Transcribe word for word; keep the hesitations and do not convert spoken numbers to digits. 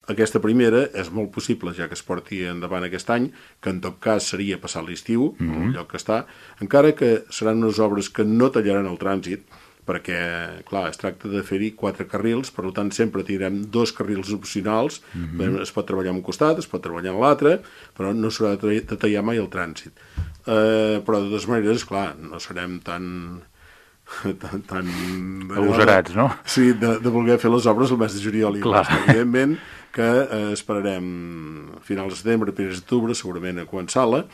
aquesta primera és molt possible, ja que es porti endavant aquest any, que en tot cas seria passar l'estiu, mm-hmm. el lloc que està, encara que seran unes obres que no tallaran el trànsit, perquè, clar, es tracta de fer-hi quatre carrils, per tant, sempre tindrem dos carrils opcionals, mm-hmm. es pot treballar en un costat, es pot treballar en l'altre, però no s'haurà de tallar mai el trànsit. Eh, però, de totes maneres, clar, no serem tan... tan... tan agosarats, no? Sí, de, de voler fer les obres el mes de juliol i agost. Evidentment que eh, esperarem a finals de setembre, primers d'octubre, segurament a començar-la,